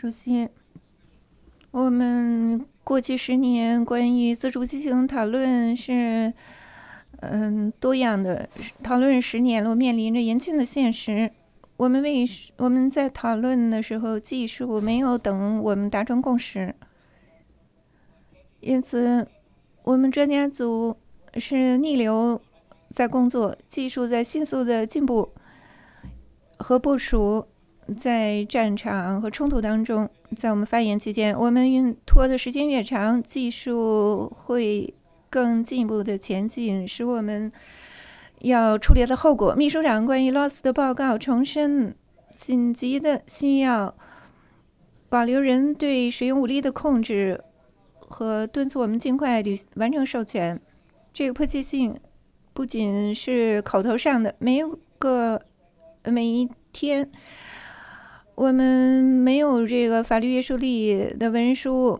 主席，我们过去10年关于自主进行讨论是，多样的。讨论10年了，面临着严峻的现实。我们在讨论的时候，技术没有等我们达成共识，因此，我们专家组是逆流在工作，技术在迅速的进步和部署。在战场和冲突当中，在我们发言期间，我们拖的时间越长，技术会更进一步的前进，使我们要处理的后果。秘书长关于 LOS 的报告重申，紧急的需要保留人对使用武力的控制和敦促我们尽快完成授权。这个迫切性不仅是口头上的，每一天我们没有这个法律约束力的文书，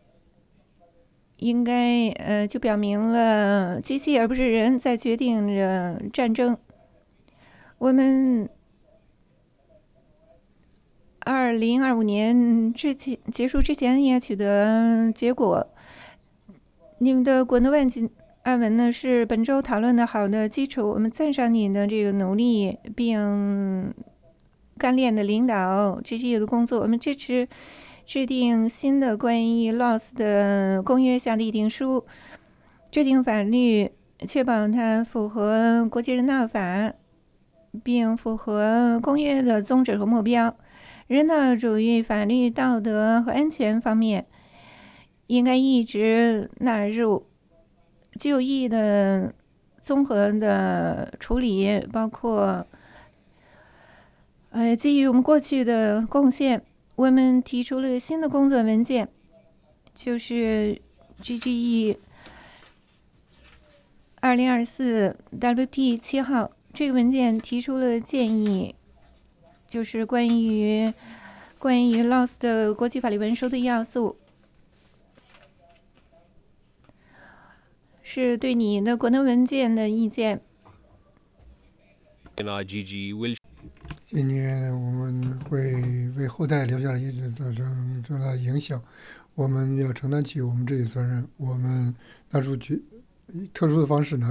应该就表明了机器而不是人在决定着战争。我们2025年结束之前也取得结果。你们的滚动案文呢是本周讨论的好的基础，我们赞赏你的这个努力，并干练的领导这些的工作。我们支持制定新的关于 LOS 的公约下议定书，制定法律，确保它符合国际人道法，并符合公约的宗旨和目标。人道主义、法律、道德和安全方面应该一直纳入具有意义的综合的处理，包括基于我们过去的贡献，我们提出了新的工作文件，就是 GGE 2024 WT 7号。这个文件提出了建议，就是关于 LOS 的国际法律文书的要素，是对你的国能文件的意见。 今年我们会为后代留下了造成重大影响，我们要承担起我们这一责任，我们拿出以特殊的方式拿